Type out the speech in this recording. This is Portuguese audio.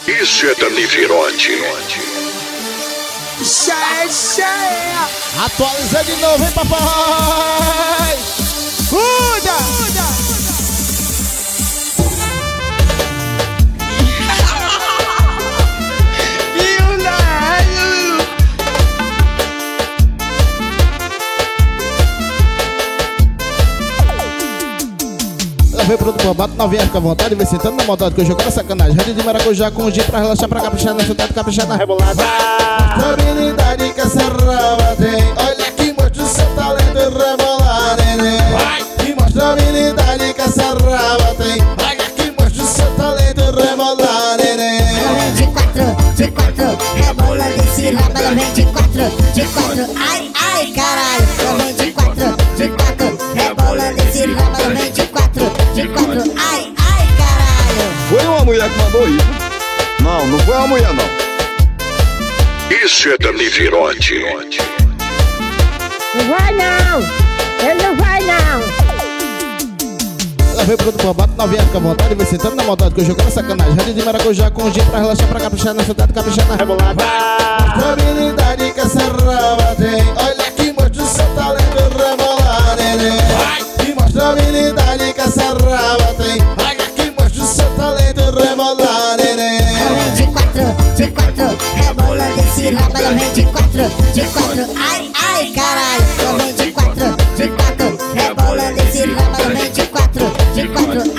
Isso é Danivirote. Cheia. Atualiza de novo, hein, papai? Cuida! Levei pro bate novinha, fica à vontade, vem sentando na maldade que eu jogo na sacanagem. Rádio de maracujá com o G pra relaxar, pra caprichar na cidade, caprichar na rebolada. Mostra a habilidade que essa raba tem. Olha aqui, mostra o seu talento e rebolar, neném. E mostra a habilidade que essa raba tem. Olha aqui, mostra o seu talento e rebolar, neném. De quatro, rebola desse rabo, ela vem de quatro, ai, ai, caralho. Ela vem de quatro, rebola desse rabo, ela vem de quatro, ai, ai, caralho. Foi uma mulher que mandou isso? Não, não foi uma mulher não. Isso é Danivirote. Não vai não, ele não vai não. Levei pro bate novinha, fica à vontade, vem sentando na maldade que eu jogo na sacanagem. Rádio de maracujá com o G pra relaxar, pra caprichar na cidade, caprichar na rebolada. Mostra a habilidade que essa raba tem. Olha aqui, mostra o seu talento e rebolar, neném. E mostra a habilidade que essa raba tem. Olha aqui, mostra o seu talento e rebolar, neném. Ela vem de quatro, rebola desse rabo, ela vem de quatro, ai, ai, caralho. Ela vem de quatro, rebola desse rabo, ela vem de quatro,